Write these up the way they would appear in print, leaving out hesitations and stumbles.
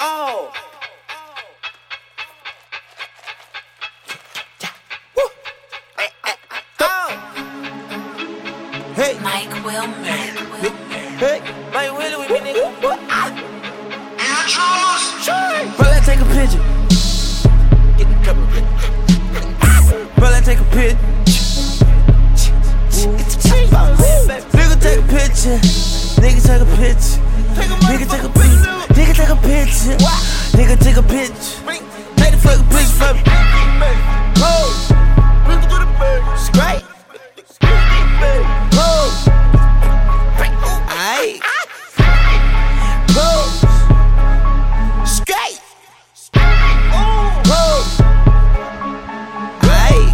Oh. Hey, Mike Wilmer. hey, Mike Wilmer with me, nigga. Bro, let's take a picture. Get the camera. Bro, let's take a picture. Nigga, take a picture. Nigga, take a picture. Nigga, take a picture. Nigga, take a picture. Nigga, take a picture. Take the fucking picture for me. Pose. Straight. Pose. Aight. Pose. Straight. Pose. Aight.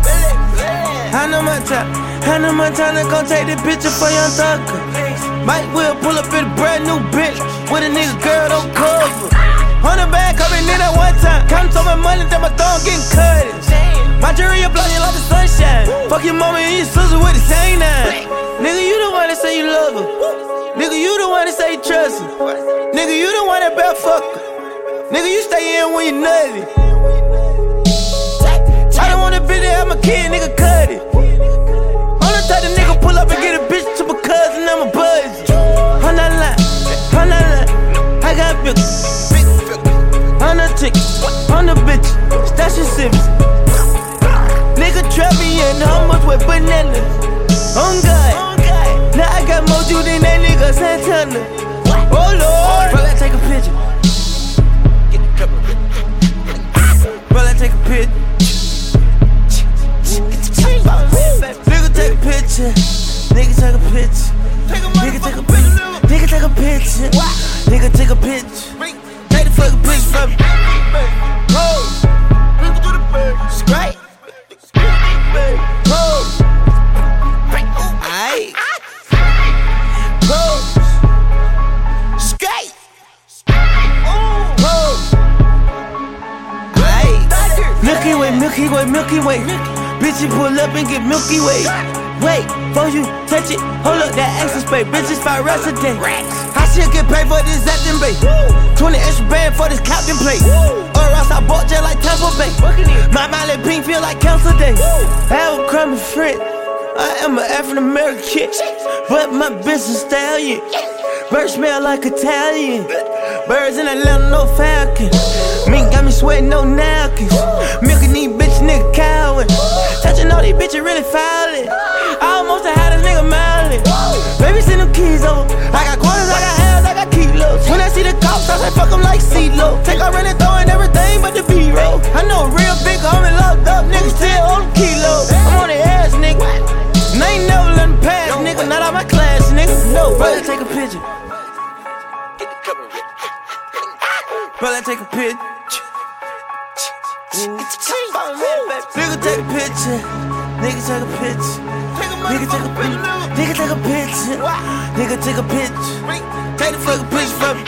Hannah Montana gon' take the picture for Young Thugger. Mike will pull up in a brand new bitch with a nigga girl don't cover. 100 bag coming in at one time. Counting so much money that my thumb getting cut. My jury blinding like the sunshine. Fuck your mama and your sister with the same name. Nigga, you the one that say you love her. Nigga, you the one that say you trust her. Nigga, you the one that bad fuck her. Nigga, you stay in when you nutty. I don't wanna be there, I'm a kid, nigga, cut it. I'm the type of nigga pull up and get a bitch to my cousin, I'm a buzz. I'm not lying, I got bitches. I'm the ticket, I'm the bitch, stash your civics. Nigga trap me in hummus with bananas. On God, now I got more juice than that nigga Santana. Oh Lord, bro, let's take a picture. Get the camera. Bro, let's take a picture. Nigga take a picture. Nigga take a picture. Nigga take a picture. Nigga take a picture. Nigga take a picture. Take the fucking picture from me. Pose. Straight. Pose. Aight. Pose. Straight. Pose. Aight. Milky Way, Milky Way, Milky Way. Bitches pull up and get Milky Way. Wait, before you touch it, hold up that extra space. Bitches 5 racks a day. I should get paid for this acting bait. 20 extra band for this captain plate. Or else I bought just like Tampa Bay. My Miley Pink feel like Council Day. Have a crummy friend. I am an African American kid, but my business stallion. Birds smell like Italian. Birds in Atlanta, no falcon. Mink got me sweating, no napkins. Milking these bitches, nigga cowing. Touching all these bitches, really fouling. I almost had a nigga mouthing. Baby, send them keys over. I got quarters, I got halves, I got kilos. When I see the cops, I say fuck them like CeeLo. Take off running, throwing everything but the B-roll. I know a real big homie locked up, nigga still hold them kilos. I'm on the ass, nigga. And I ain't never let them pass, nigga. Not out my class, nigga. No, brother, take a picture. Get the camera. Brother, take a picture. Nigga, take a picture. Nigga, take a picture. Nigga, take a picture. Nigga, take a picture. Nigga, take a picture. Take the fucking picture from me.